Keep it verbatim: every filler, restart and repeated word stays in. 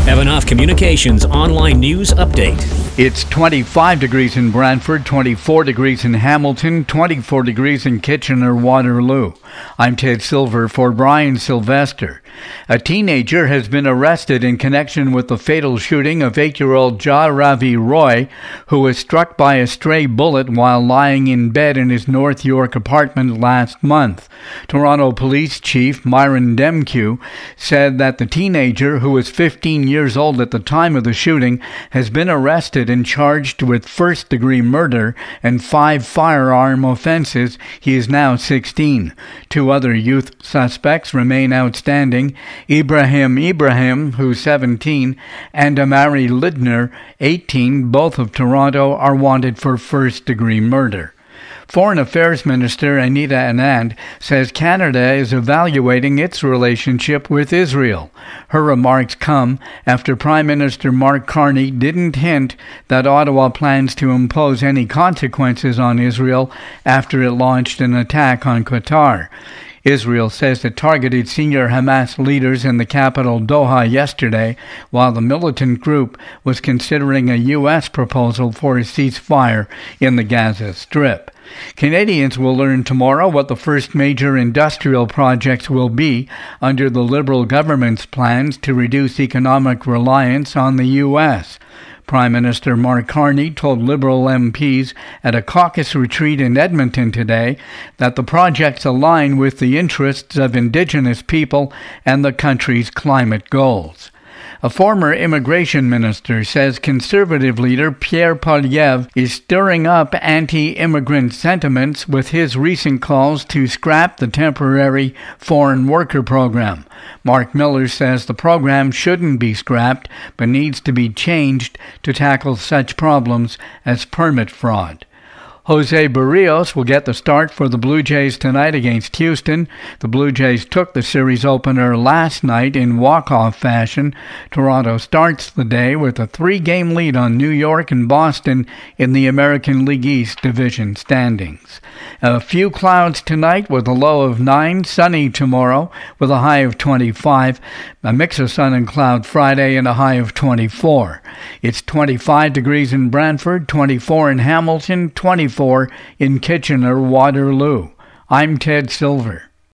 Evanoff Communications online news update. It's twenty-five degrees in Brantford, twenty-four degrees in Hamilton, twenty-four degrees in Kitchener-Waterloo. I'm Ted Silver for Brian Sylvester. A teenager has been arrested in connection with the fatal shooting of eight-year-old Ja Ravi Roy, who was struck by a stray bullet while lying in bed in his North York apartment last month. Toronto Police Chief Myron Demkew said that the teenager, who was fifteen years old at the time of the shooting, has been arrested and charged with first-degree murder and five firearm offenses. He is now sixteen. Two other youth suspects remain outstanding. Ibrahim Ibrahim, who's seventeen, and Amari Lidner, eighteen, both of Toronto, are wanted for first-degree murder. Foreign Affairs Minister Anita Anand says Canada is evaluating its relationship with Israel. Her remarks come after Prime Minister Mark Carney didn't hint that Ottawa plans to impose any consequences on Israel after it launched an attack on Qatar. Israel says it targeted senior Hamas leaders in the capital Doha yesterday, while the militant group was considering a U S proposal for a ceasefire in the Gaza Strip. Canadians will learn tomorrow what the first major industrial projects will be under the Liberal government's plans to reduce economic reliance on the U S. Prime Minister Mark Carney told Liberal M Ps at a caucus retreat in Edmonton today that the projects align with the interests of Indigenous people and the country's climate goals. A former immigration minister says Conservative leader Pierre Poilievre is stirring up anti-immigrant sentiments with his recent calls to scrap the temporary foreign worker program. Mark Miller says the program shouldn't be scrapped, but needs to be changed to tackle such problems as permit fraud. Jose Barrios will get the start for the Blue Jays tonight against Houston. The Blue Jays took the series opener last night in walk-off fashion. Toronto starts the day with a three-game lead on New York and Boston in the American League East Division standings. A few clouds tonight with a low of nine, sunny tomorrow with a high of twenty-five, a mix of sun and cloud Friday and a high of twenty-four. It's twenty-five degrees in Brantford, twenty-four in Hamilton, twenty-four in Kitchener-Waterloo. I'm Ted Silver.